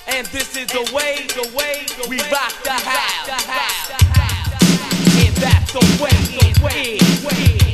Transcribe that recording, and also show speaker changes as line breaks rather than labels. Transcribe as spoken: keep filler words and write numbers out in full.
And this is the way, the way we rock the house. And that's the way it is.